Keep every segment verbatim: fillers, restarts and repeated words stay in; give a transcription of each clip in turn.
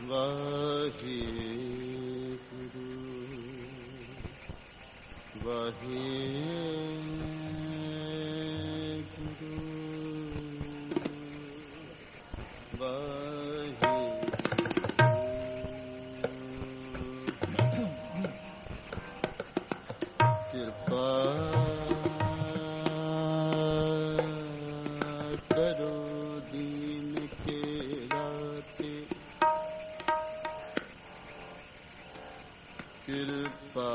वाहेगुरु वाहेगुरु वाहेगुरु कृपा करो दीन के राते कृपा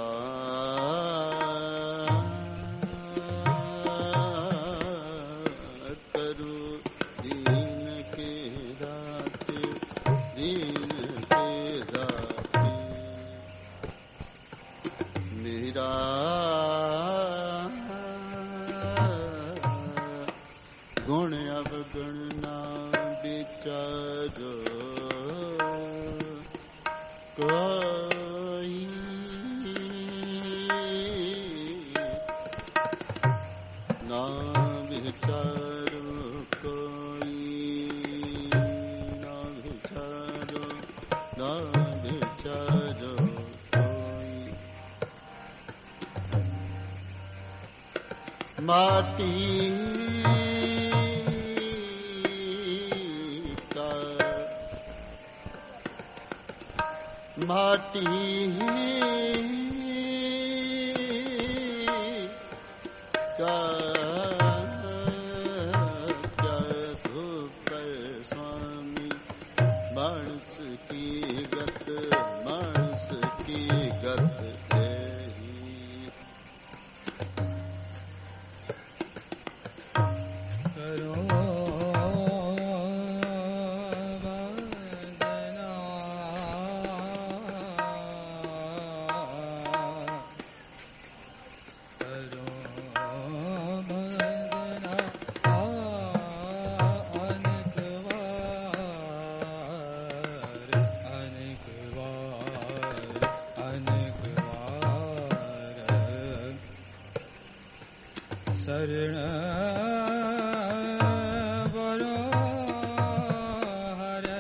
करो दीन के राते दीन के राते मेरा गुण अवगुण ना विचारो कोई ना विचारो कोई ना विचारो ना विचारो कोई माटी माटी का पर स्वामी मानस की गत मानस की गत है करो शरण बरो हर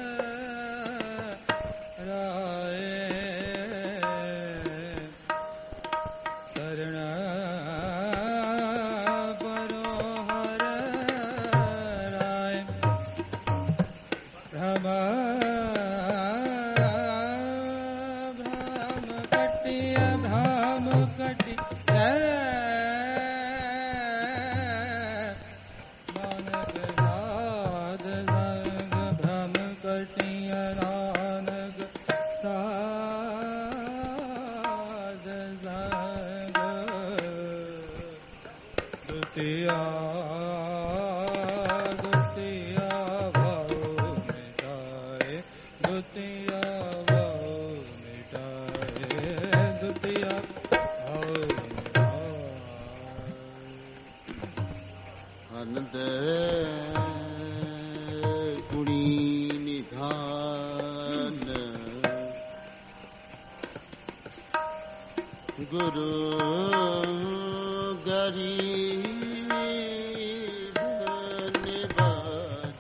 राय शरण बरो हर राय भ्रम भ्रम कटिय भ्रम कटि दुतिया दुतिया भाव मिटाए दुतिया भाव मिटाए दुतिया भाव मिटाए आनंद गुणी निधान गुरु गरीब निवाज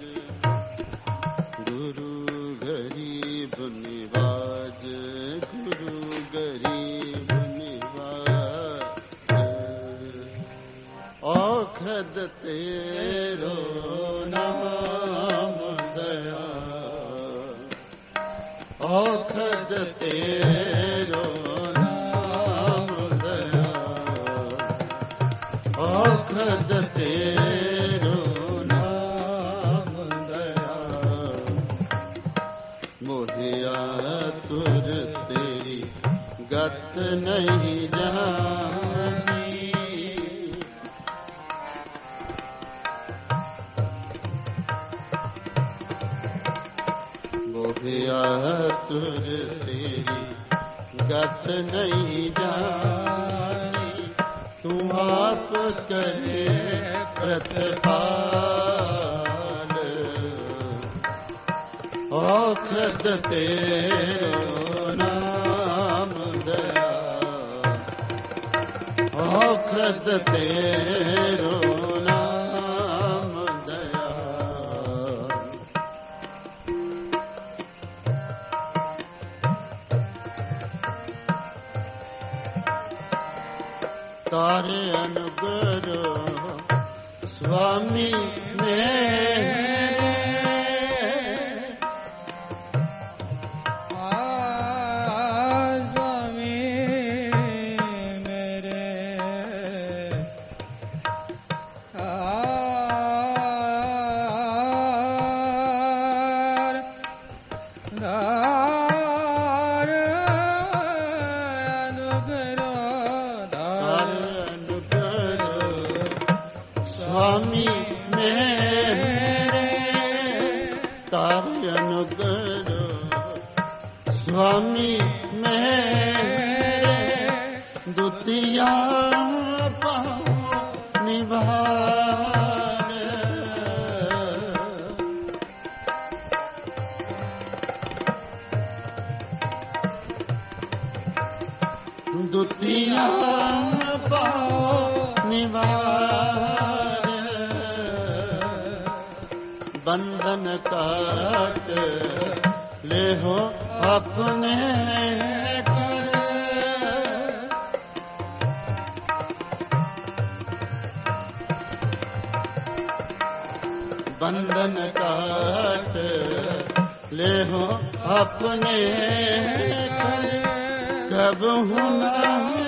गुरु गरीब निवाज गुरु गरीब निवाज औखद तेरो नाम दया औखद तेरो औखद तेरो नाम दया मोहिया तुर तेरी गत नहीं जानी मोहिया तुर तेरी गत नहीं जानी तू आप करे प्रतिपाल औखद तेरो नाम दया औखद तेरो नाम दया ਤਾਰੇ ਅਨੁਗਰੋ ਸੁਆਮੀ ਮੇਰੇ ਸੁਆਮੀ ਮੇਰੇ ਤਾਰੇ ਅਨੁਗਰੋ ਸੁਆਮੀ ਮੇਰੇ ਦੁਤੀਆ ਪਾਉ ਨਿਭਾਰ ਦੁਤੀਆ ਪਾਉ ਨਿਭਾਰ बंधन काट ले हो अपने कर बंधन काट ले हो अपने कर कब हुना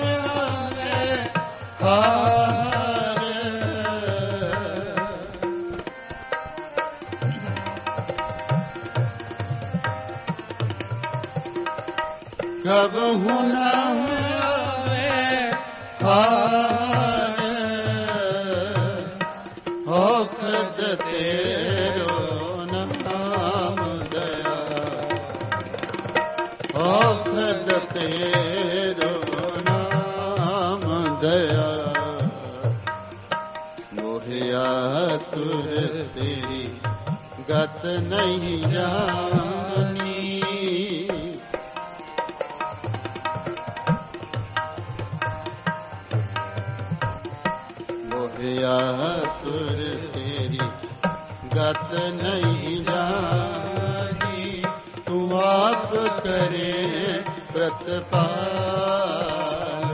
हार कब हुना हार औखद तेरो नाम दया औखद तेरो नाम दया मोहिया तुर तेरी गत नहीं जानी तुर तेरी गत नहीं जानी तू आप करे प्रतिपाल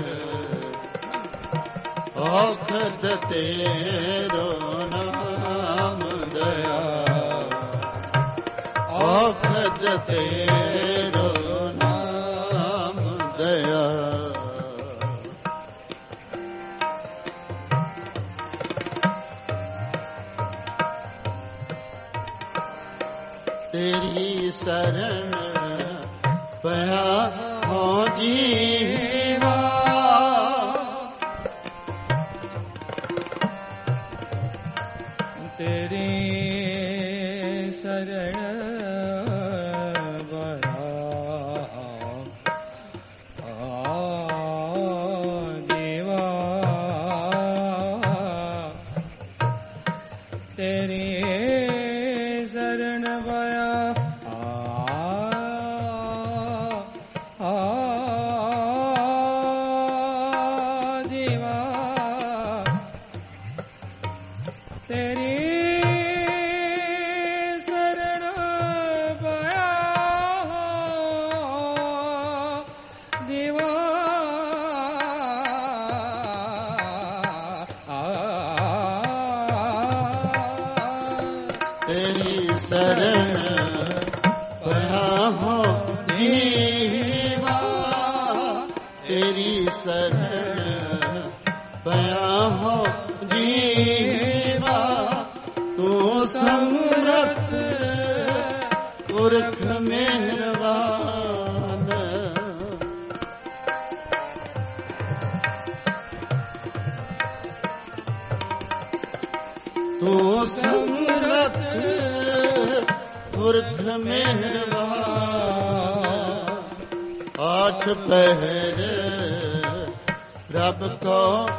औखद तेरो नाम दया औखद तेरो नाम दया तेरी शरण पया हो जीवा तेरी शरण पया हो जीवा तेरी शरण पया तेरी शरण पया हो जीवा तेरी शरण पया हो जीवा तू समरथ पुरख मेहरबान तू समरथ पुरख मेहरबान आठ पहर रब को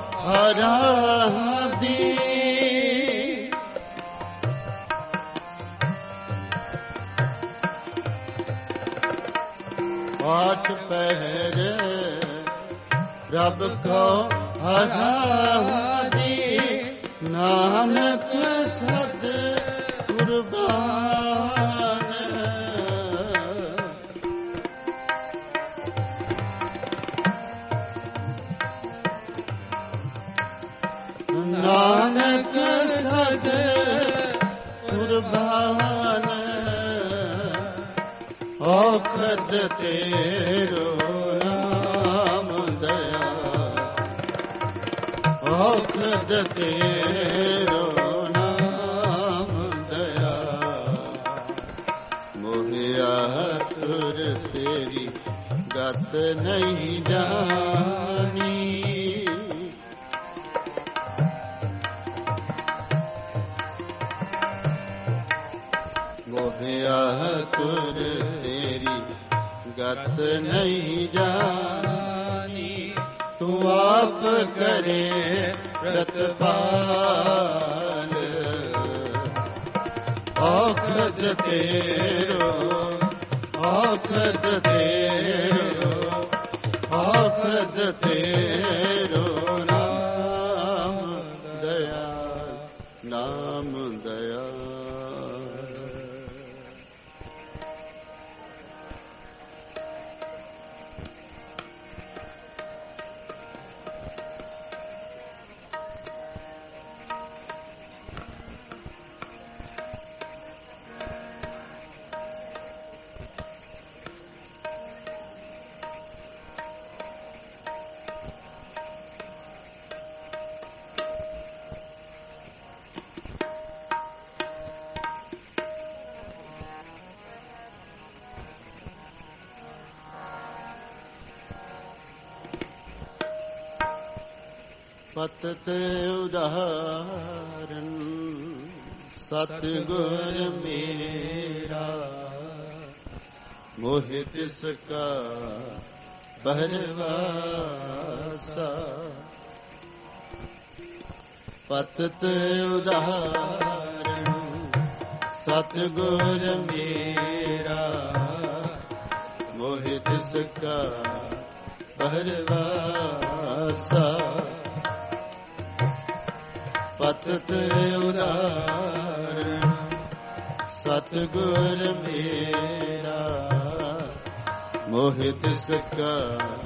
आराधी आठ पहर रब को आराधी नानक सद कुर्बान ਔਖਦ ਤੇਰੋ ਨਾਮ ਦਇਆ, ਔਖਦ ਤੇਰੋ ਨਾਮ ਦਇਆ, ਮੋਹਿਆ ਤੁਰ ਤੇਰੀ ਗਤ ਨਹੀਂ ਜਾਣੀ, ਮੋਹਿਆ ਤੁਰ ਤੇਰੀ ਗਤ ਨਹੀਂ ਜਾਣੀ, ਤੂੰ ਆਪ ਕਰੇ ਪ੍ਰਤਪਾਲ, ਔਖਦ ਤੇਰੋ ਔਖਦ ਤੇਰੋ ਔਖਦ ਤੇਰੋ ਨਾਮ ਦਇਆ, ਨਾਮ ਦਇਆ। ਪਤਿਤ ਉਦਾਹਰਨ ਸਤਿਗੁਰ ਮੇਰਾ, ਮੋਹਿ ਤਿਸ ਕਾ ਬਹਰਵਾਸਾ, ਪਤਿਤ ਉਦਾਹਰਨ ਸਤਿਗੁਰ ਮੇਰਾ, ਮੋਹਿ ਤਿਸ ਕਾ ਬਹਰਵਾਸਾ, ਪਤਿਤ ਉਦਾਹਰਨ ਸਤਿਗੁਰ ਮੇਰਾ, ਮੋਹਿ ਤਿਸ ਕਾ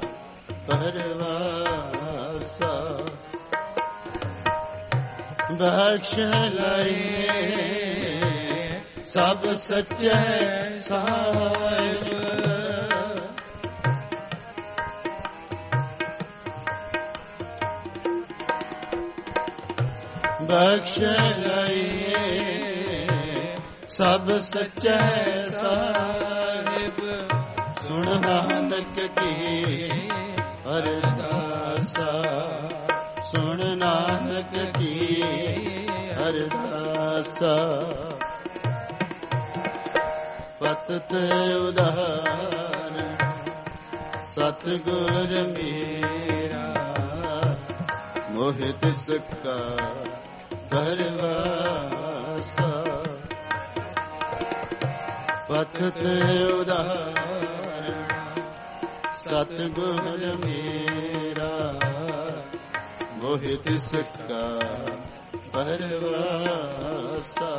ਪਰਵਾਸਾ, ਬਖਸ਼ ਲਏ ਸਭ ਸੱਚੇ ਸਾਹਿਬ, ਬਖਸ਼ ਲਏ ਸਭ ਸੱਚੇ ਸਾਹਿਬ, ਸੁਣ ਨਾਨਕ ਕੀ ਅਰਦਾਸਾ, ਸੁਣ ਨਾਨਕ ਕੀ ਅਰਦਾਸਾ, ਪਤਿਤ ਉਦਾਹਰਨ ਸਤਿਗੁਰ ਮੇਰਾ, ਮੋਹਿ ਤਿਸ ਕਾ ਪਰਵਾਸਾ, ਪਤਿਤ ਉਦਾਹਰਨ ਸਤਿਗੁਰ ਮੇਰਾ, ਮੋਹਿ ਤਿਸ ਕਾ ਪਰਵਾਸਾ।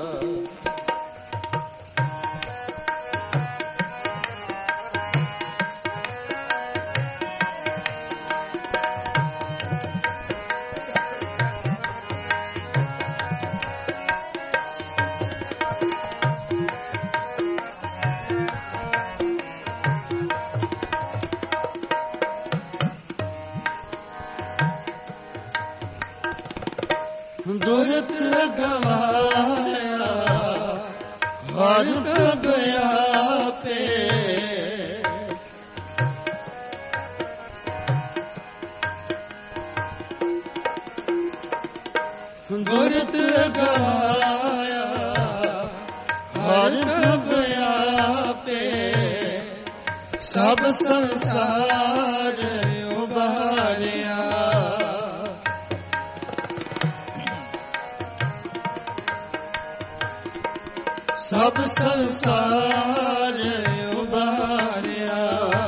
ਦੁਰਤ ਗਵਾਇਆ ਹਰ ਪ੍ਰਭ ਆਪੇ, ਦੁਰਤ ਗਵਾਇਆ ਹਰ ਪ੍ਰਭ ਆਪੇ, ਸਭ ਸੰਸਾਰ ਉਬਾਰਿਆ, ਸਭ ਸੰਸਾਰ ਉਬਾਰਿਆ,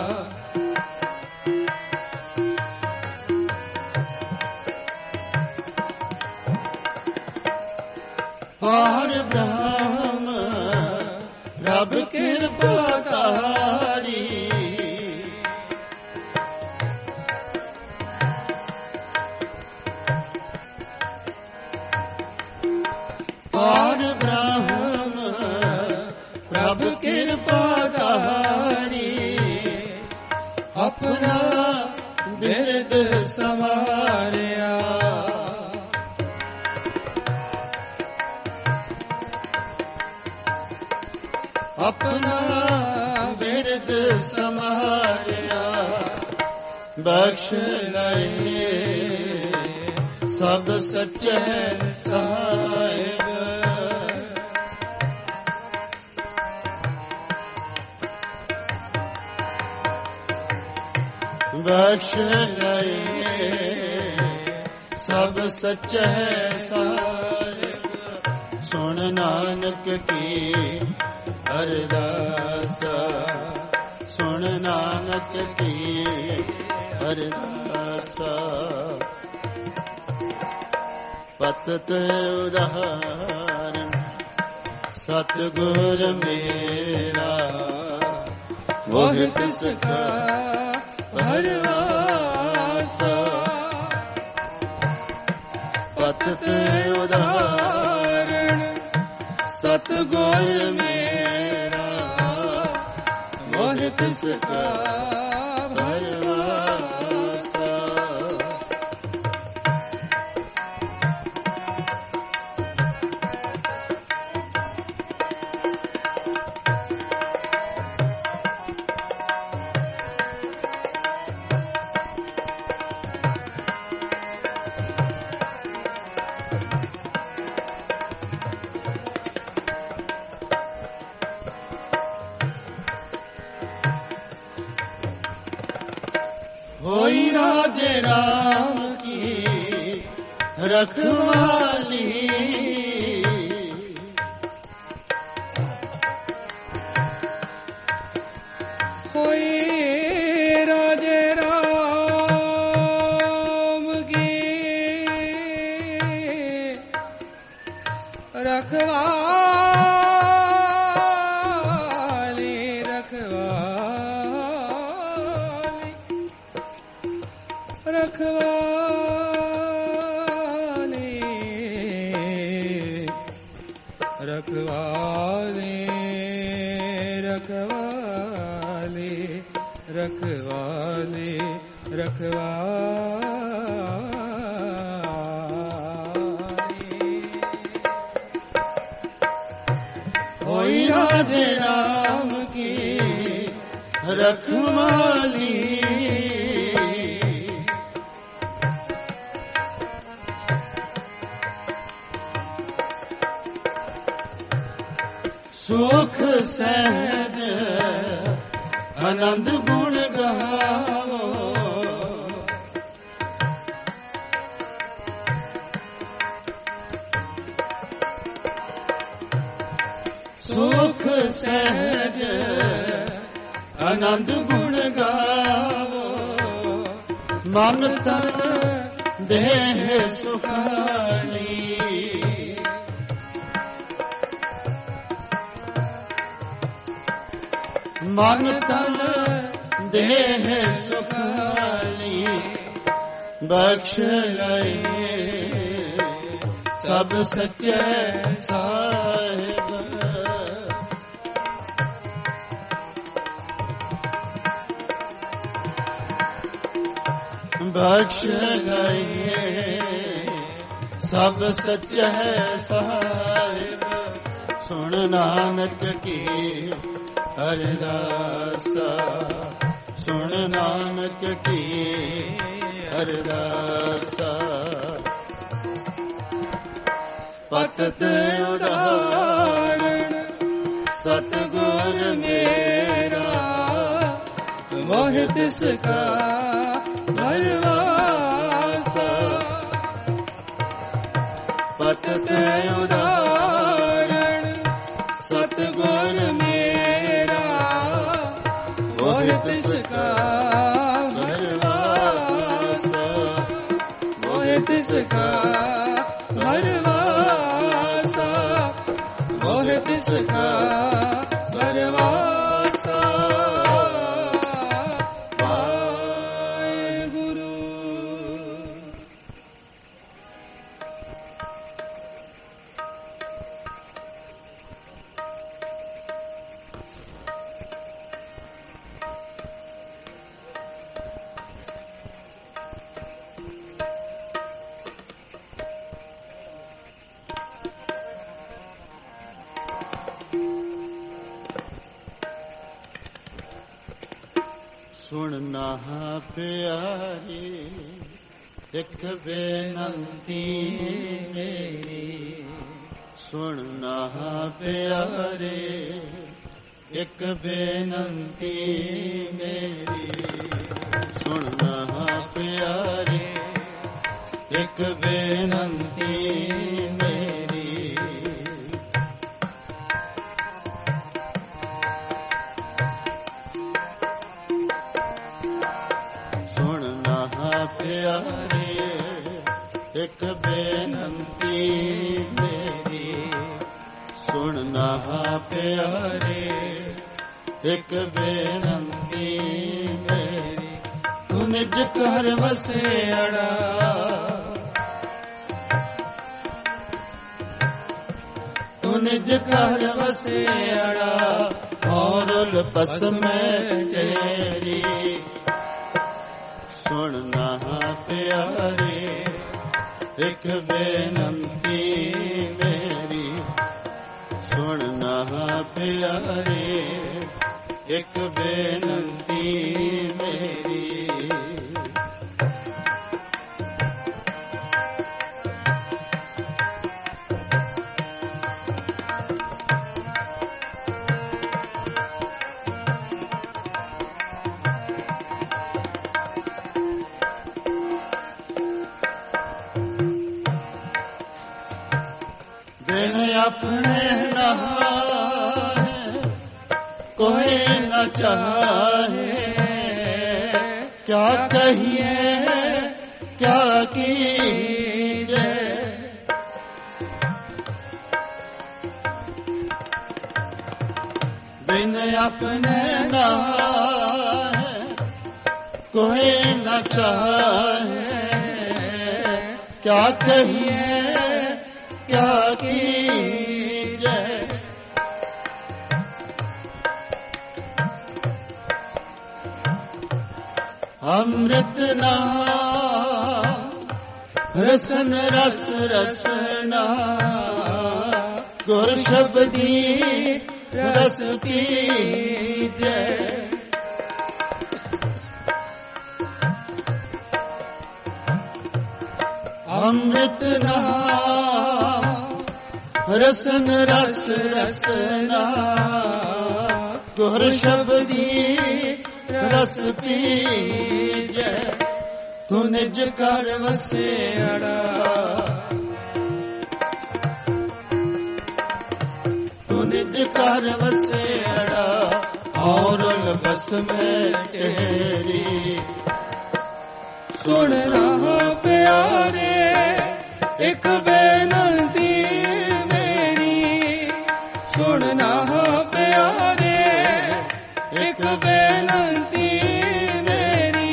ਪਾਰ ਬ੍ਰਹਮ ਰੱਬ ਕਿਰਪਾ ਤਾਰੀ, ਪਾਰ ਬ੍ਰਹਮ ਪ੍ਰਭ ਕਿਰਪਾ अपना बिरद संवारिया अपना बिरद संवारिया बख्श लए सब सच्चे साहिब बख्श लए सब सच्चे साहिब सुन नानक की अरदास सुन नानक की अरदास पतत उदाहरण सतगुर मेरा वह तिसका भरवास पतत उदाहरण सतगुर मेरा वह तिसका होई राजे राम की रखवाली होई राजे राम की रखवाली रखवाली रखवाली रखवाली रखवाली रखवाली रखवाली होई राधे राम की रखवाली सुख सहज आनंद गुण गावो सुख सहज आनंद गुण गावो मन तन देह सुखाली मन तन देह सुखाली बख्श लए सब सच्चे साहिब बख्श लए सब सच्चे साहिब सुन नानक की अरदास सुन नानक की अरदास पतत उदाहरण सतगुर मेरा मोह तिसका भरवास पतत उदाहरण सतगुर मेरा मोह तिसका भरवास मोह तिसका भरवास मोह तिसका भरवास वाहेगुरु। ਸੁਣਨਾ ਪਿਆਰੇ ਇੱਕ ਬੇਨੰਤੀ ਮੇਰੀ, ਸੁਣਨਾ ਪਿਆਰੇ ਇੱਕ ਬੇਨੰਤੀ ਮੇਰੀ, ਸੁਣਨਾ ਪਿਆਰੇ ਇੱਕ ਬੇਨੰਤੀ ਮੇਰੀ। ਸੁਣਨਾ ਪਿਆਰੇ ਇੱਕ ਬੇਨੰਤੀ ਮੇਰੀ, ਸੁਣਨਾ ਪਿਆਰੇ ਇੱਕ ਬੇਨੰਤੀ ਮੇਰੀ। ਤੂੰ ਨਿਜ ਘਰ ਵਸਿਆੜਾ, ਤੂੰ ਨਿਜ ਘਰ ਵਸਿਆੜਾ, ਔਰ ਪਸ ਮੈਂ ਤੇਰੀ। ਸੁਣਨਾ ਪਿਆਰੇ ਇੱਕ ਬੇਨੰਤੀ ਮੇਰੀ, ਸੁਣਨਾ ਪਿਆਰੇ ਇੱਕ ਬੇਨੰਤੀ ਮੇਰੀ। ਬਿਨ ਆਪਣੇ ਨਹਾਏ ਕੋਈ न चाहे, क्या कहिए क्या कीजे। बिन अपने नहाए कोई न चाहे, क्या कहिए क्या कीजे। अमृत नाम रसन रस रसना, गुर शब्दी रस पीजे। अमृत नाम रसन रस रसना, गुर शब्दी रस पीजे। तू निज कर वसेड़ा, तू निज कर वसेड़ा, और बस में तेरी। सुनना प्यारे एक बेनती मेरी, सुनना प्यारे एक बेनती मेरी।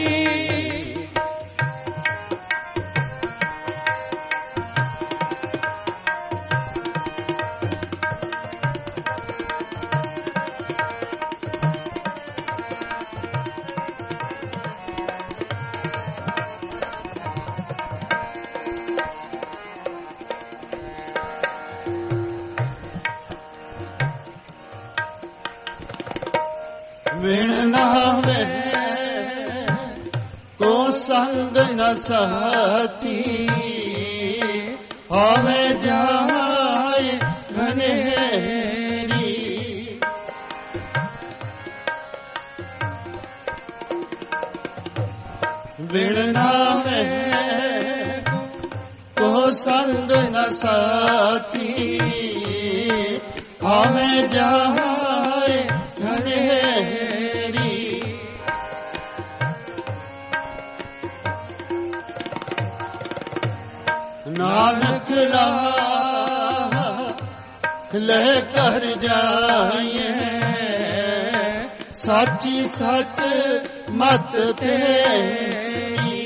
बिन नावे को संग न साथी, आवे जाए घनेरी। बिन नावे को संग न साथी, आवे जाए घनेरी। नानक राह ले कर जाइए, साची सच मत तेरी।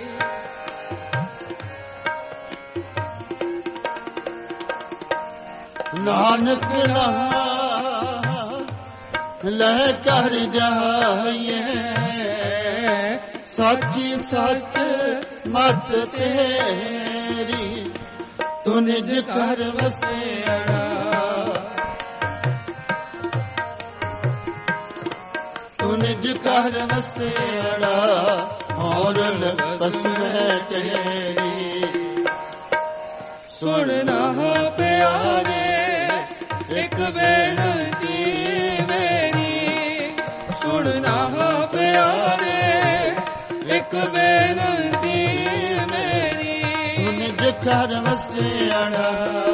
नानक राह ले कर जाइए, साची सच मत तेरी। तू निज कर वसेड़ा, तू ਤੂੰ ਨਿਜ ਘਰ ਵਸੇੜਾ ਔਰ ਲਪਸ ਮੈਂ ਤੇਰੀ ਸੁਣਨਾ ਪਿਆਰੇ ਇੱਕ ਬੇਨਤੀ ਮੇਰੀ ਸੁਣਨਾ ਪਿਆਰੇ ਇੱਕ ਬੇਨਤੀ ਮੇਰੀ ਤੂੰ ਨਿਜ ਘਰ ਵਸੇੜਾ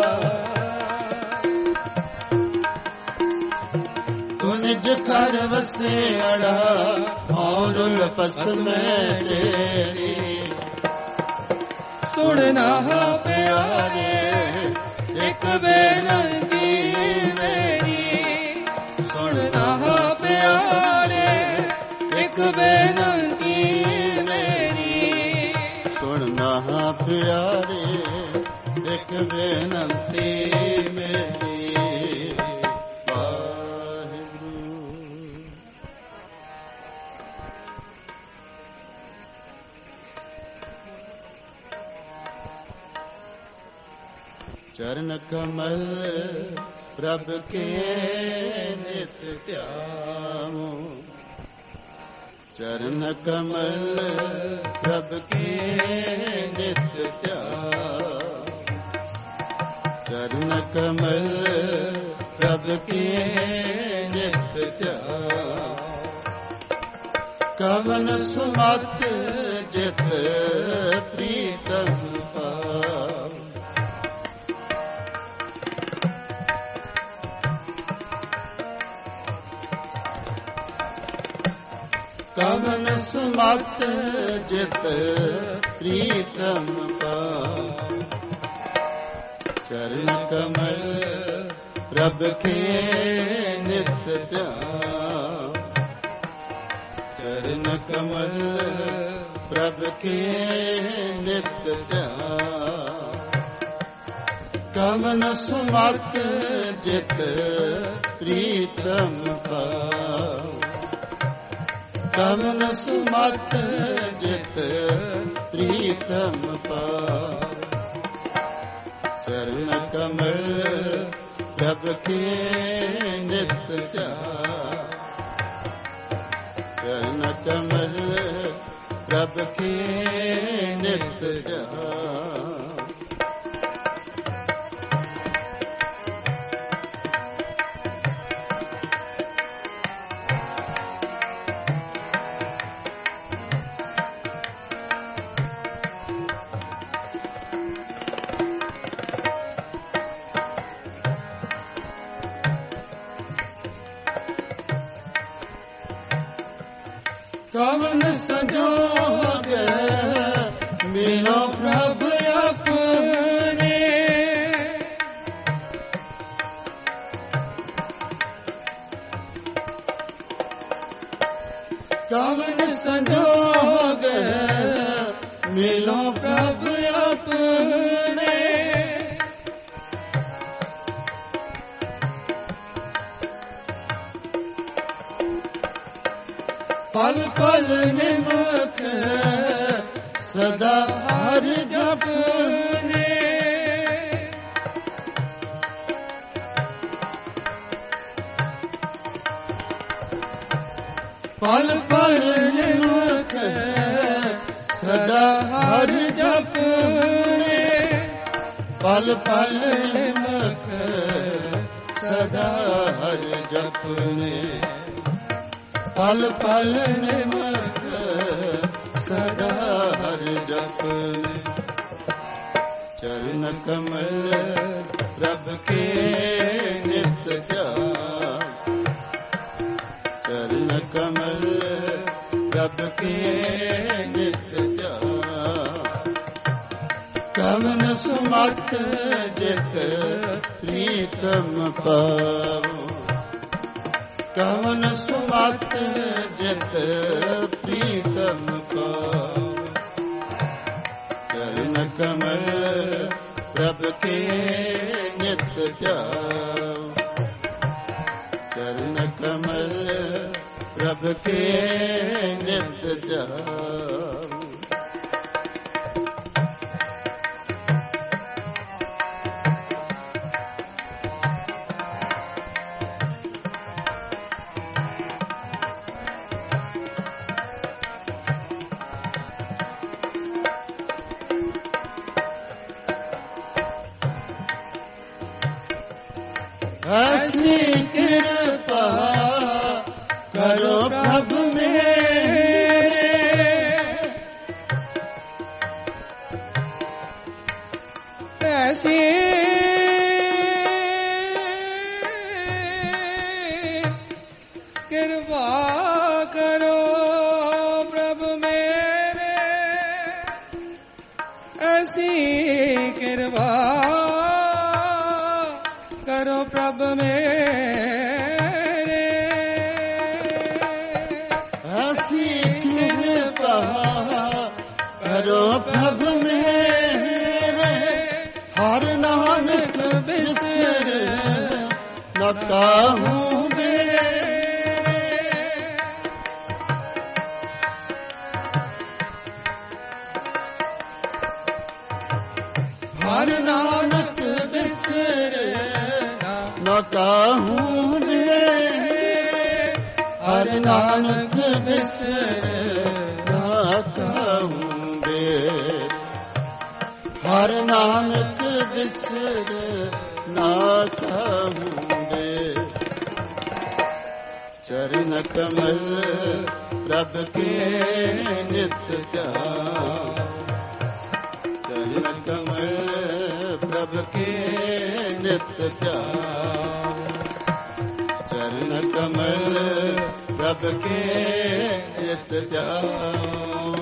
ਤੂੰ ਨਿਜ ਘਰ ਵਸੇੜਾ ਔਰ ਲਪਸ ਮੈਂ ਤੇਰੀ ਸੁਣਨਾ ਪਿਆਰੇ ਇੱਕ ਬੇਨਤੀ ਮੇਰੀ ਸੁਣਨਾ ਪਿਆਰੇ ਇੱਕ ਬੇਨਤੀ ਮੇਰੀ ਸੁਣਨਾ ਪਿਆਰੇ ਇੱਕ ਬੇਨਤੀ ਮੇਰੀ चरण कमल प्रभ के नित ध्याओ चरण कमल प्रभ के नित ध्याओ चरण कमल प्रभ के नित ध्याओ कवन सुमत जित प्रीतम पाओ कवन सुमत जित प्रीतम पाओ चरण कमल प्रभ के नित ध्याओ चरण कमल प्रभ के नित ध्याओ कवन सुमत जित प्रीतम पाओ कवन सुमत जित प्रीतम पाओ चरण कमल प्रभ के नित ध्याओ चरण कमल प्रभ के नित ध्याओ कवन संजोग मिलो प्रभ अपने कवन संजोग मिलो प्रभ अपने पल पल निमक सदा हर जपने पल पल निमक सदा हर जपने पल पल निमक सदा हर जपने पल पल निमक सदा हर जपने चरण कमल प्रभ के नित ध्याओ चरण कमल प्रभ के नित ध्याओ कवन सुमत जित प्रीतम पाओ कवन सुमत जित प्रीतम पाओ चरण कमल प्रभ के नित ध्याओ चरण कमल प्रभ के नित ध्याओ ਐਸੀ ਕਿਰਪਾ ਕਰੋ ਪ੍ਰਭ ਮੇਰੇ, ਐਸੀ ਕਿਰਪਾ ਕਰੋ ਪ੍ਰਭ ਮੇਰੇ, ਹਰ ਨਾਨਕ ਬਿਸਰ ਨ ਕਾਹੂ ਮੇਰੇ। ਹਰ ਨਾਨਕ ਬਿਸਰ ਨ ਕਾਹੂ ਮੇਰੇ, ਹਰ ਨਾਨਕ ਬਿਸਰ ਨ ਕਾਹੂ ਮੇਰੇ, ਹਰ ਨਾਨਕ ਬਿਸਰ ਨਾ ਕਾਹੂ ਮੇਰੇ। ਚਰਨ ਕਮਲ ਪ੍ਰਭ ਕੇ ਨਿਤ ਧਿਆਨ, ਚਰਨ ਕਮਲ ਪ੍ਰਭ ਕੇ ਨਿਤ ਧਿਆਨ, ਚਰਨ ਕਮਲ ਪ੍ਰਭ ਕੇ ਨਿਤ ਧਿਆਨ।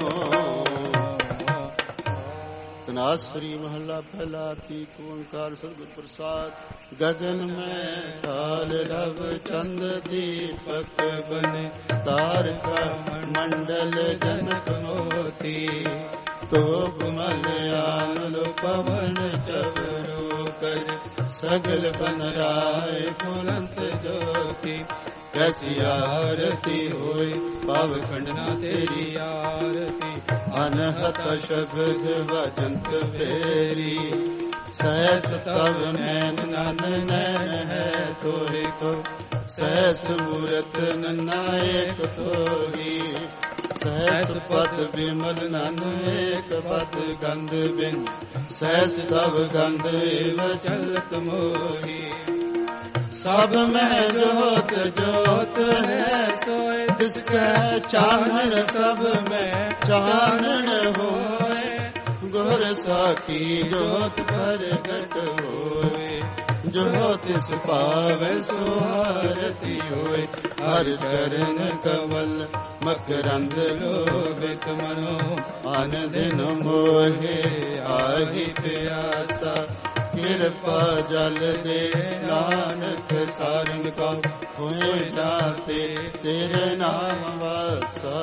ਤਨਾਸਰੀ ਮਹੱਲਾ ਪਹਿਲਾ। ਤੀਕ ਓੰਕਾਰ ਸਤਿਗੁਰ ਪ੍ਰਸਾਦ। ਗगन में ताल रव चंद दीपक बने, तारका मंडल जनक मोती, तो मलयान पवन चवरो कर, सगल बन राय पुरंत ज्योति। कैसी आरती होय पाव खंडना तेरी आरती, अनहत शब्द वजंत फेरी, सहस तव नैन नन नैन है तोरे को, सहस मूरत नायक तोरी। सहस पद विमल नन एक पद गंध बिन, सहस तव गंध एव चलत मोही। सब में जोत जोत है सोए, जिसका चानन सब में चानन होए। गुर साखी जोत प्रगट होए, जोत तिस पावै सो आरती होए। हर चरण कमल मकरंद लोभित मनो, आन दिन मोहे आहि प्यासा। कृपा जल दे नानक सारंग का, होए जाते तेरे नाम वासा।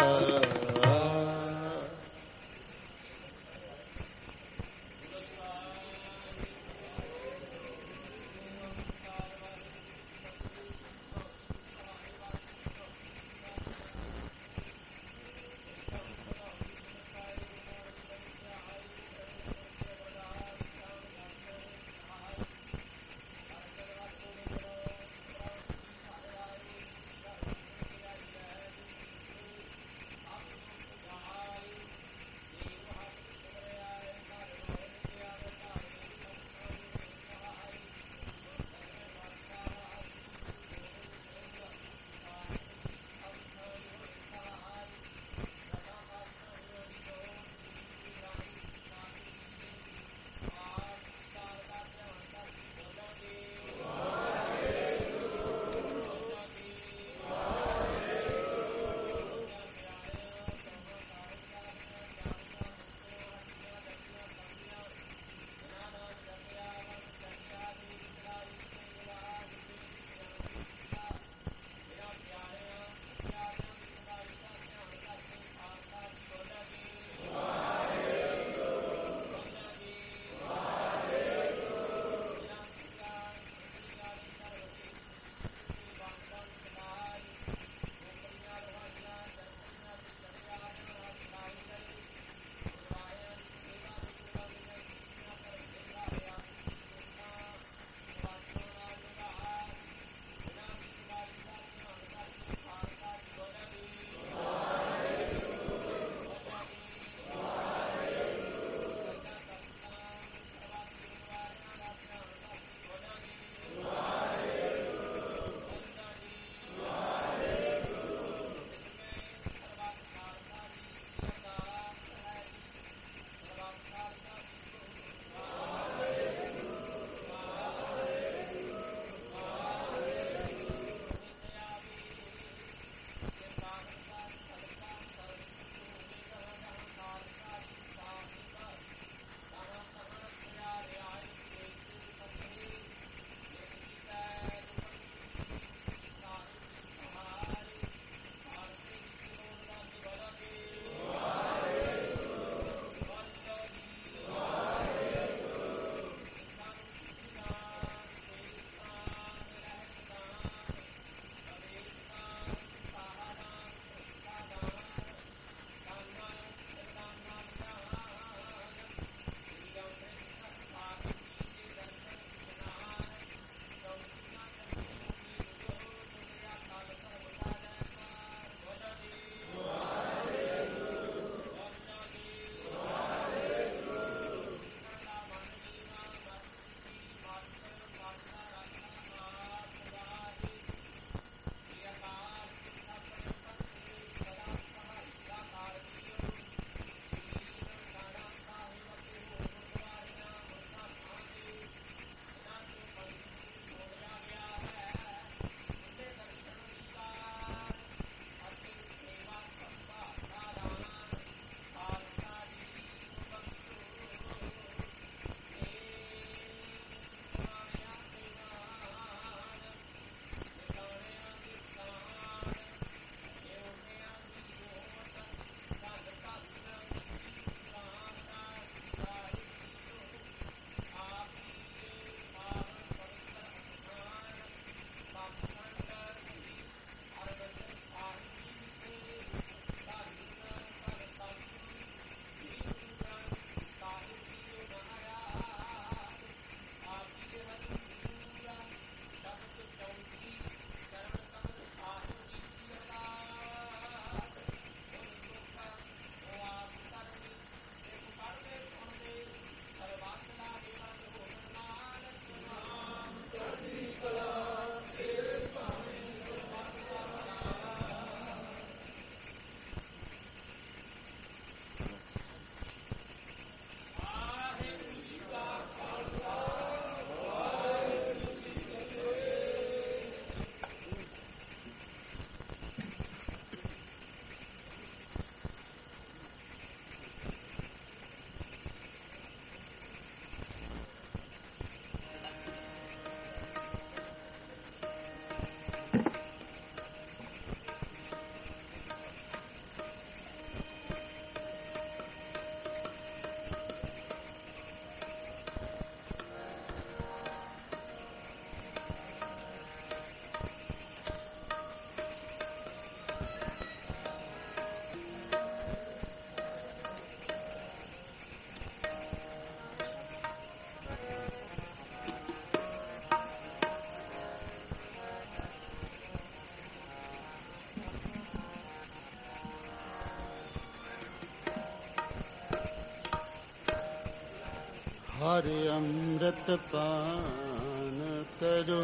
ਹਰਿ ਅੰਮ੍ਰਿਤ ਪਾਨ ਕਰੋ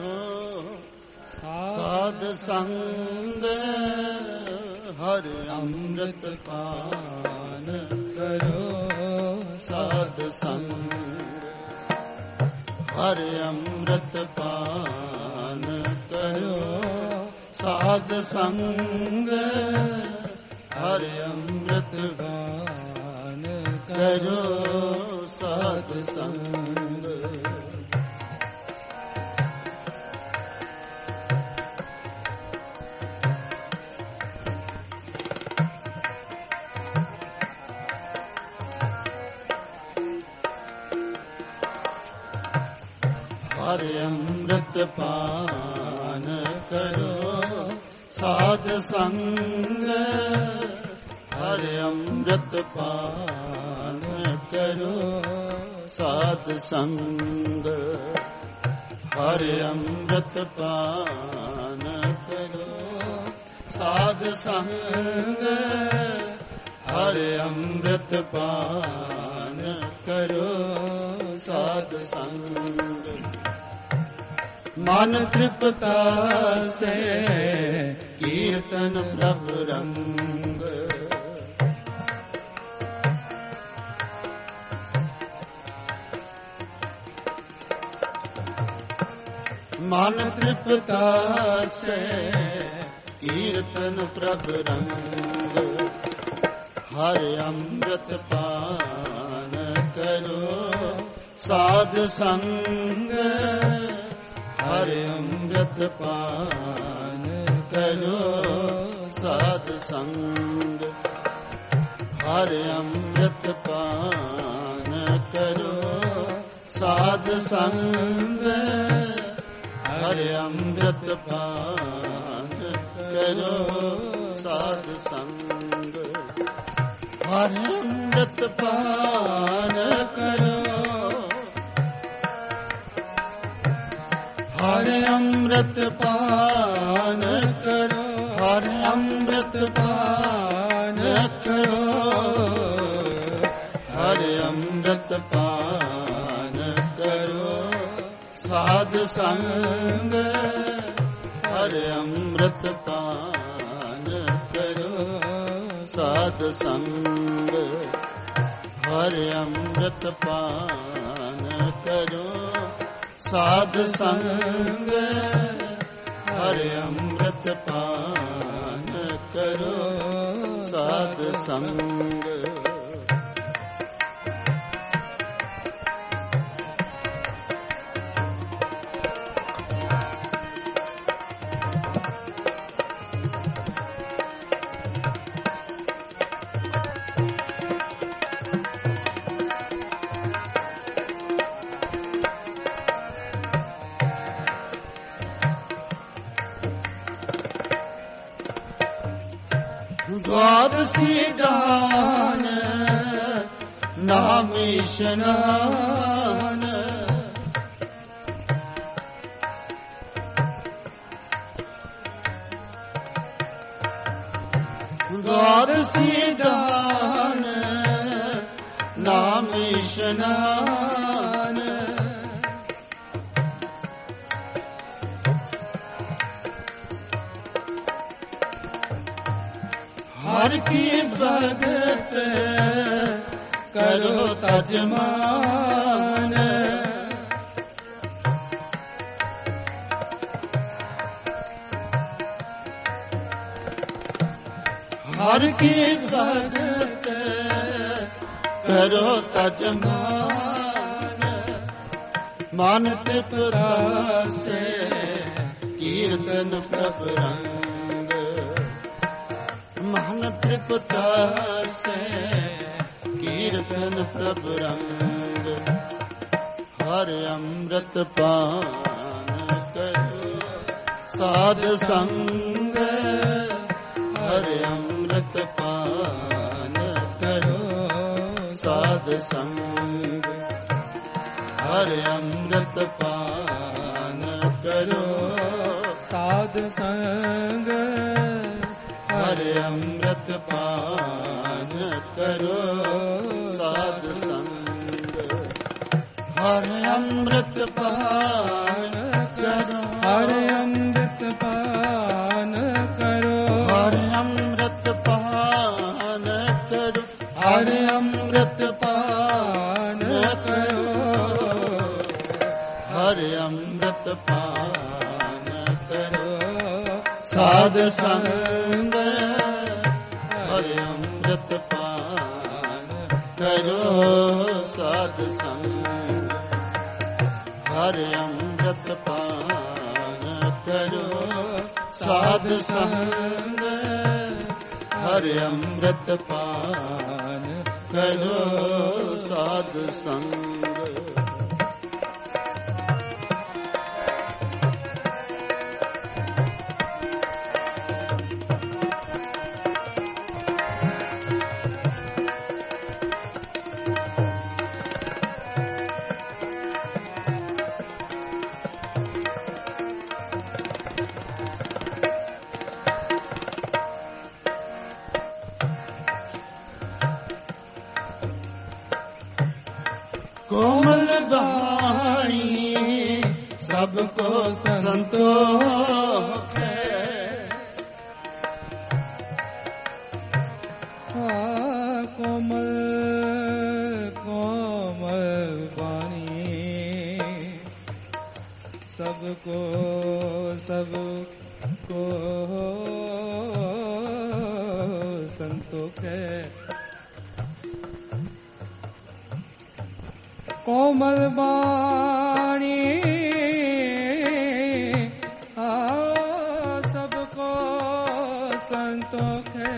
ਸਾਧ ਸੰਗ ਹਰਿ ਅੰਮ੍ਰਿਤ ਪਾਨ ਕਰੋ ਸਾਧ ਸੰਗ ਹਰਿ ਅੰਮ੍ਰਿਤ ਪਾਨ ਕਰੋ ਸਾਧ ਸੰਗ ਹਰਿ ਅੰਮ੍ਰਿਤ ਪਾਨ ਕਰੋ ਸਾਧ ਸੰਗ ਹਰਿ ਅੰਮ੍ਰਿਤ ਪਾਨ ਕਰੋ ਸਾਧ ਸੰਗ ਹਰਿ ਅੰਮ੍ਰਿਤ ਪਾਨ ਕਰੋ ਸਾਧ ਸੰਗ ਹਰਿ ਅੰਮ੍ਰਿਤ ਪਾਨ ਕਰੋ ਸਾਧ ਸੰਗ ਹਰਿ ਅੰਮ੍ਰਿਤ ਪਾਨ ਕਰੋ ਸਾਧ ਸੰਗ ਮਨ ਤ੍ਰਿਪਤਾ ਸੇ ਕੀਰਤਨ ਪ੍ਰਭ ਰੰਗ ਮਨ ਤ੍ਰਿਪਤਾ ਸੇ ਕੀਰਤਨ ਪ੍ਰਭ ਰੰਗ ਹਰਿ ਅੰਮ੍ਰਿਤ ਪਾਨ ਕਰੋ ਸਾਧ ਸੰਗ ਹਰਿ ਅੰਮ੍ਰਿਤ ਪਾਨ ਕਰੋ ਸਾਧ ਸੰਗ ਹਰਿ ਅੰਮ੍ਰਿਤ ਪਾਨ ਕਰੋ ਸਾਧ ਸੰਗ ਹਰਿ ਅੰਮ੍ਰਿਤ ਪਾਨ ਕਰੋ ਸਾਧ ਸੰਗ ਹਰਿ ਅੰਮ੍ਰਿਤ ਪਾਨ ਕਰੋ ਹਰਿ ਅੰਮ੍ਰਿਤ ਪਾਨ ਕਰੋ ਹਰਿ ਅੰਮ੍ਰਿਤ ਪਾਨ ਕਰੋ ਹਰਿ ਅੰਮ੍ਰਿਤ ਪਾਨ ਕਰੋ ਸਾਧ ਸੰਗ ਹਰਿ ਅੰਮ੍ਰਿਤ ਪਾਨ ਕਰੋ ਸਾਧ ਸੰਗ ਹਰਿ ਅੰਮ੍ਰਿਤ ਪਾਨ ਕਰੋ ਸਾਧ ਸੰਗ ਹਰਿ ਅੰਮ੍ਰਿਤ ਪਾਨ ਕਰੋ ਸਾਧ ਸੰਗ ਦਵਾਦਸੀ ਦਾਨ ਨਾਮ ਇਸ਼ਨਾਨ ਦਵਾਦਸੀ ਦਾਨ ਨਾਮ ਇਸ਼ਨਾਨ ਹਰਿ ਕੀ ਭਗਤ ਕਰੋ ਤਜਮਾਨ ਹਰਿ ਕੀ ਭਗਤ ਕਰੋ ਤਜਮਾਨ ਮਨ ਤ੍ਰਿਪਤਾ ਸੇ ਕੀਰਤਨ ਪ੍ਰਭ ਰੰਗ ਮਨ ਤ੍ਰਿਪਤਾ ਸੇ ਕੀਰਤਨ ਪ੍ਰਭ ਰੰਗ ਹਰਿ ਅੰਮ੍ਰਿਤ ਪਾਨ ਕਰੋ ਸਾਧ ਸੰਗ ਹਰਿ ਅੰਮ੍ਰਿਤ ਪਾਨ ਕਰੋ ਸਾਧ ਸੰਗ ਹਰਿ ਅੰਮ੍ਰਿਤ ਪਾਨ ਕਰੋ ਸਾਧ ਸੰਗ ਹਰਿ ਅੰਮ੍ਰਿਤ ਪਾਨ ਕਰੋ ਸਾਧ ਸੰਗ हर अमृत पान करो, हर अमृत पान करो, हर अमृत पान करो, हर अमृत पान करो, हर अमृत पान करो, साध संग हर अमृत पान करो, साध संग हर अमृत पान करो, साध संग हर अमृत पान करो, साध संग। कोमल वाणी सबको संतोष है, कोमल कोमल वाणी सबको सबको संतोष है, कोमल वाणी आ सबको संतोष है,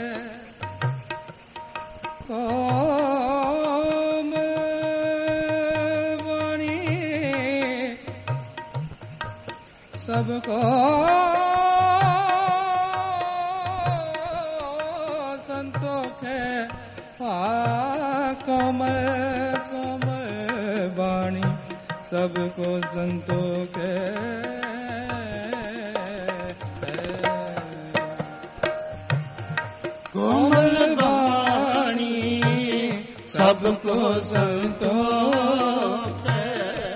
कोमल वाणी सबको संतोष है, कोमल वाणी सबको संतोष है, कोमल वाणी सबको संतोष है,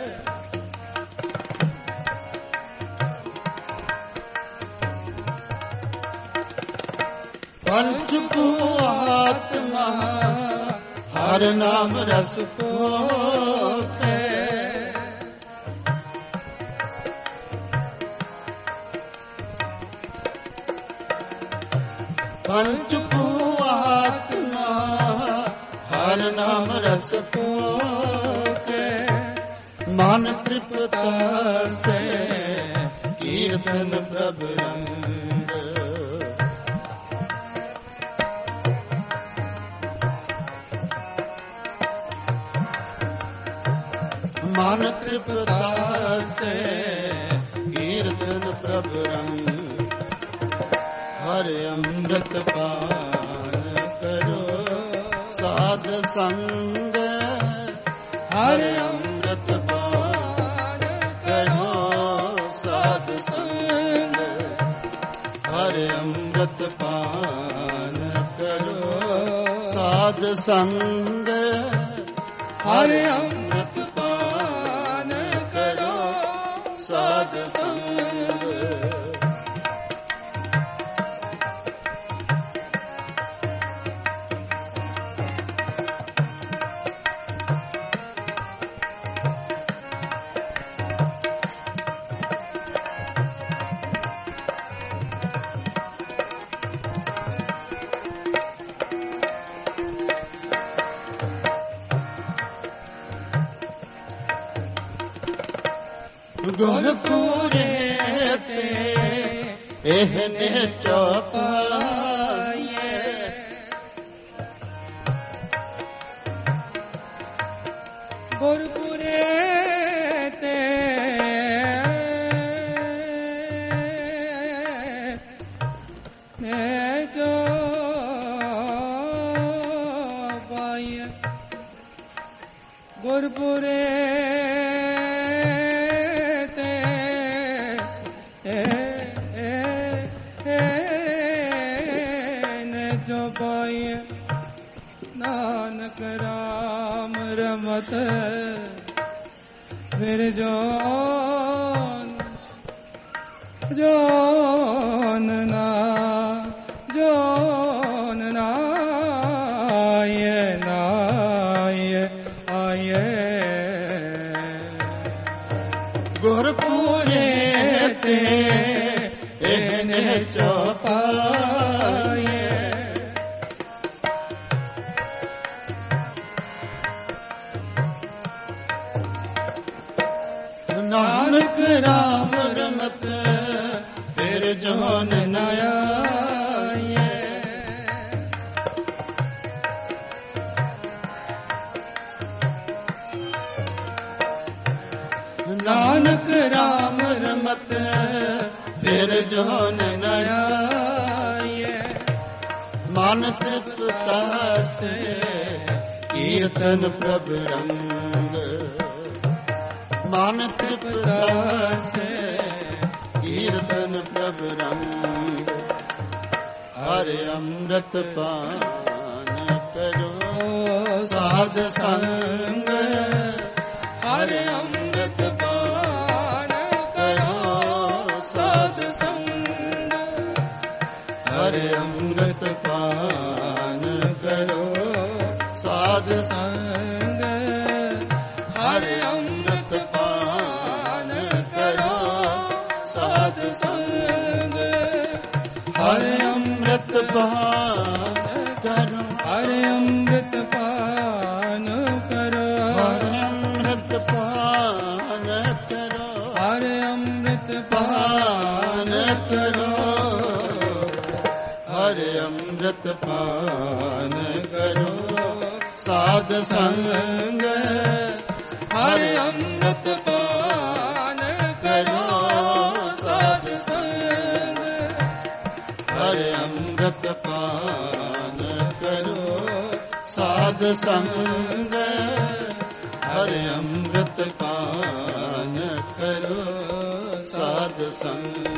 पंचभू आत्मा हर नाम रस को है, पंचभू आत्मा हर नाम रस को है, मन तृप्ता से कीर्तन प्रभु रंग, मन तृप्ता से कीर्तन प्रभु रंग, हर अमृत पान करो, साध संग हर अमृत पान करो, साध संग हर अमृत पान करो, साध संग हर अमृत पान करो, साध संग। गुरपुरे ते एहने चौपाए, गुरपुरे ते ने चौपाए, गुरपुरे नानक राम रमत फिर जोन जोन ना जोन ना आये ना आये आये गुरपुरे ते इहने चौपाए नानक राम रमत फिर जोन न आए नानक राम रमत फिर जोन न आए मन तृप्ता से कीर्तन प्रभु रंग मन तृप्ता से कीर्तन प्रभु रंग हर अमृत पान करो साध संग हर अमृत पान करो साध संग हर अमृत पान करो साध संग हर अमृत पान करो साध संग हर अमृत पान करो हर अमृत पान करो हर अमृत पान करो हर अमृत पान करो हर अमृत पान करो साध संग हर अमृत पान करो साध संग हर अमृत पान करो साध संग हर अमृत पान करो साध संग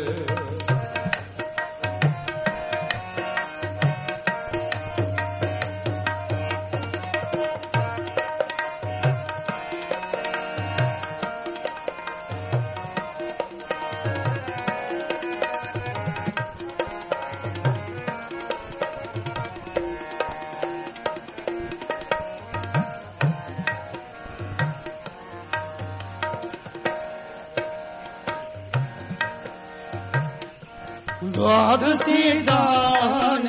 द्वादशी दान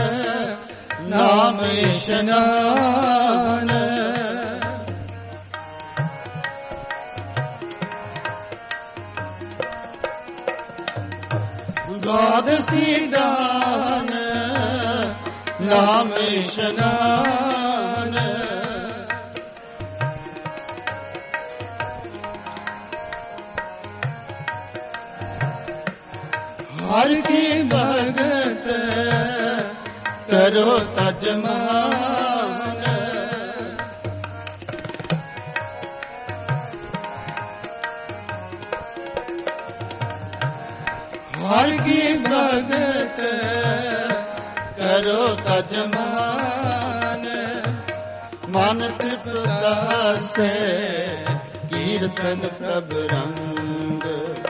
नाम स्नान द्वादशी दान नाम स्नान हर की भगत करो तजमान हर की भगत करो तजमान मन तृप्ता से कीर्तन प्रभु रंग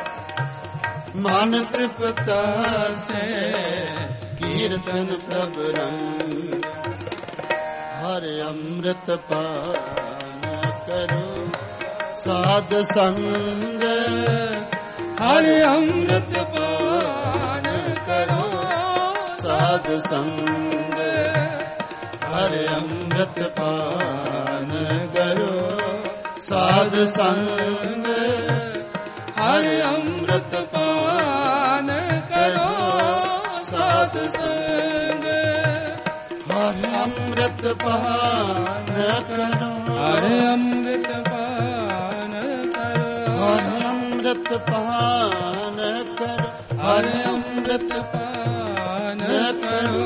मन तृप्ता से कीर्तन प्रभु रंग हर अमृत पान करो साध संग हर अमृत पान करो साध संग हर अमृत पान करो साध संग हर अमृत पान करो साध संग हर अमृत पान करो हर अमृत पान करो हर अमृत पान करो हर अमृत पान करो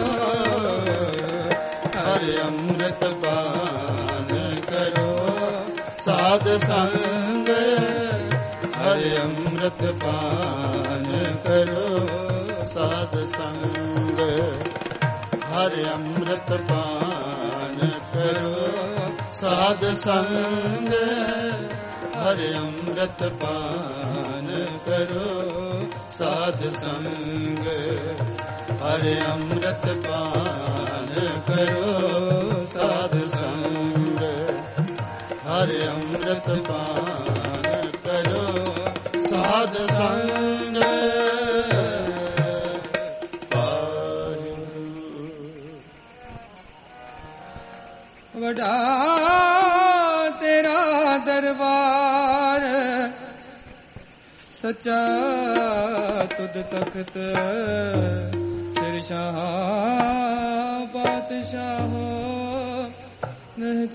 हर अमृत पान करो साध संग हर अमृत पान करो साध संग हर अमृत पान करो साध संग ਹਰਿ ਅੰਮ੍ਰਿਤ ਪਾਨ ਕਰੋ ਸਾਧ ਸੰਗ ਹਰਿ ਅੰਮ੍ਰਿਤ ਪਾਨ ਕਰੋ ਸਾਧ ਸੰਗ ਹਰਿ ਅੰਮ੍ਰਿਤ ਪਾਨ ਕਰੋ ਸਾਧ ਸੰਗ ਵਡਾ ਤੇਰਾ ਦਰਬਾਰ ਸੱਚਾ ਤੁਧ ਤਖਤ ਸਿਰ ਸ਼ਾਹ ਬਾਦਸ਼ਾਹੋ ਨਹਿ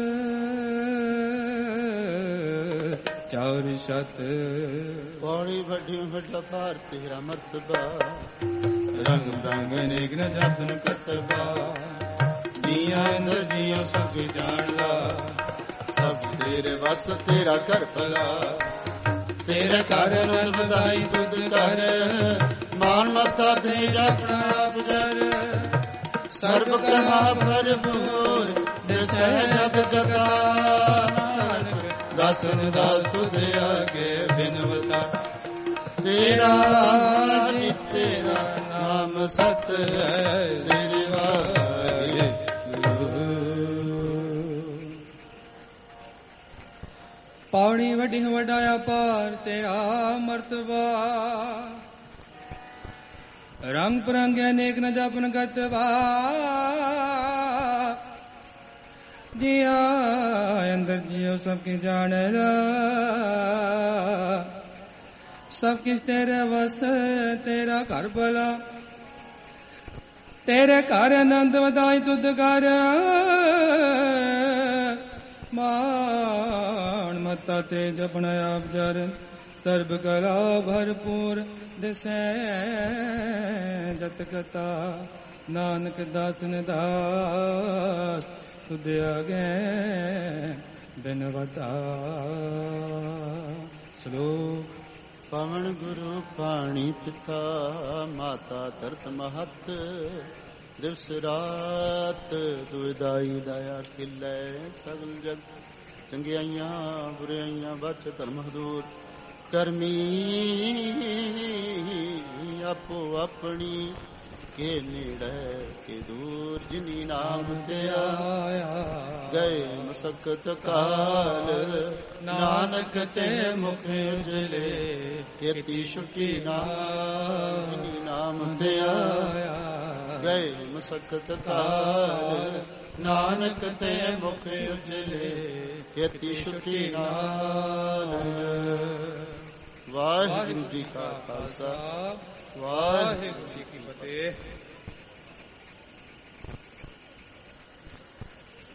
ਚਾਰ ਸ਼ਤ ਪੌੜੀ ਵੱਡੀ ਵੱਡਾ ਭਾਰ ਤੇਰਾ ਮਰਤਬਾ ਰੰਗ ਰੰਗ ਨੇਕ ਨ ਜਪਨ ਕਰਤਬਾ ਜੀਆਂ ਅੰਦਰ ਜੀਆਂ ਸਭ ਜਾਣਦਾ ਸਭ ਤੇਰੇ ਵਸ ਤੇਰਾ ਘਰ ਭਲਾ ਤੇਰੇ ਘਰ ਆਨੰਦ ਵਧਾਈ ਤੁਧ ਕਰ ਮਾਨ ਮਤਾ ਤੇ ਆਪਣਾ ਆਪ ਜਰ ਸਰਬ ਕਹਾ ਭਰਪੂਰ ਦਿਸੈ ਜਗ ਜਗਾ ਦਾਸਨ ਦਾਸ ਤੁਧ ਆਗੇ ਬਿਨਵਤਾ ਤੇਰਾ ਜੀ ਤੇਰਾ ਨਾਮ ਸਤ ਹੈ ਸ੍ਰੀ ਵਾਹਿਗੁਰੂ। ਪੌੜੀ ਵੱਡੀ ਵੱਡਾ ਅਪਾਰ ਤੇਰਾ ਮਰਤਬਾ ਰੰਗ ਪਰੰਗ ਅਨੇਕ ਨ ਜਪਨ ਗਤਵਾ ਜਿਆ ਅੰਦਰ ਜਿਉ ਸਭ ਕੀ ਜਾਣਦਾ ਸਭ ਕਿਸ ਤੇਰੇ ਵਸ ਤੇਰਾ ਘਰ ਭਲਾ ਤੇਰੇ ਘਰ ਆਨੰਦ ਵਧਾਈ ਤੁਧ ਕਰ ਮਾਨ ਮਤਾ ਤੇ ਜਪਣਾ ਆਪ ਜਰ ਸਰਬ ਕਲਾ ਭਰਪੂਰ ਦਿਸੈ ਜਤ ਕਤਾ ਨਾਨਕ ਦਾਸਨ ਦਾਸ ਤੁਧ ਆਗੇ ਬਿਨਵਤਾ। ਸ਼ਲੋਕ ਪਵਨ ਗੁਰੂ ਪਾਣੀ ਪਿਤਾ ਮਾਤਾ ਧਰਤ ਮਹਤ ਦਿਵਸ ਰਾਤ ਦੁਇਦਾਈ ਦਇਆ ਖਿਲੇ ਸਗਲ ਜਗ ਚੰਗਿਆਈਆਂ ਬੁਰਾਈਆਂ ਬਚ ਧਰਮ ਹਦੂਰ ਕਰਮੀ ਆਪੋ ਆਪਣੀ ਕੇ ਨੇੜੇ ਕੇ ਦੂਰ ਜਿਨੀ ਨਾਮ ਤੇ ਆਇਆ ਗਏ ਮਸਕਤ ਕਾਲ ਨਾਨਕ ਤੇ ਮੁਖ ਉਜਲੇ ਕੀਤੀ ਛੁੱਟੀ ਨਾਮ ਜਿਨੀ ਨਾਮ ਤੇ ਆਇਆ ਗਏ ਮਸਕਤ ਕਾਲ ਨਾਨਕ ਤੇ ਮੁਖ ਉਜਲੇ ਕੀਤੀ ਛੁੱਟੀ ਨਾਲ। ਵਾਹਿਗੁਰੂ ਜੀ ਕਾ ਖਾਲਸਾ ਵਾਹਿਗੁਰੂ ਜੀ ਕੀ ਫਤਿਹ।